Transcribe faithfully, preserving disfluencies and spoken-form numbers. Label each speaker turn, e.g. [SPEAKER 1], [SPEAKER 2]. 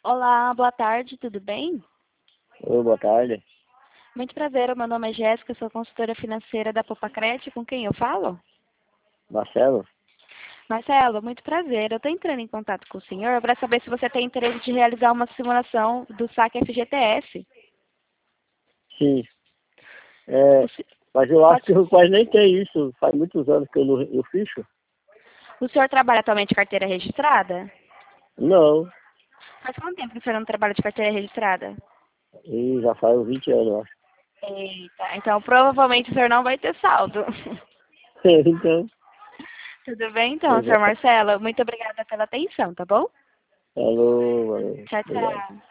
[SPEAKER 1] Olá, boa tarde, tudo bem?
[SPEAKER 2] Oi, boa tarde.
[SPEAKER 1] Muito prazer, meu nome é Jéssica, sou consultora financeira da Popacred, com quem eu falo?
[SPEAKER 2] Marcelo?
[SPEAKER 1] Marcelo, muito prazer. Eu estou entrando em contato com o senhor para saber se você tem interesse de realizar uma simulação do saque F G T S.
[SPEAKER 2] Sim. É,
[SPEAKER 1] O, se-
[SPEAKER 2] mas eu acho
[SPEAKER 1] pode-
[SPEAKER 2] que eu quase nem tenho isso. Faz muitos anos que eu não eu ficho.
[SPEAKER 1] o senhor trabalha atualmente de carteira registrada?
[SPEAKER 2] Não.
[SPEAKER 1] Faz quanto tempo que o senhor não trabalha de carteira registrada?
[SPEAKER 2] E já faz uns vinte anos, eu acho.
[SPEAKER 1] Eita, então provavelmente o senhor não vai ter saldo.
[SPEAKER 2] Então,
[SPEAKER 1] Tudo bem então,
[SPEAKER 2] pois é.
[SPEAKER 1] senhor Marcelo? Muito obrigada pela atenção, tá bom?
[SPEAKER 2] Falou, valeu.
[SPEAKER 1] Tchau,
[SPEAKER 2] Obrigado.
[SPEAKER 1] tchau.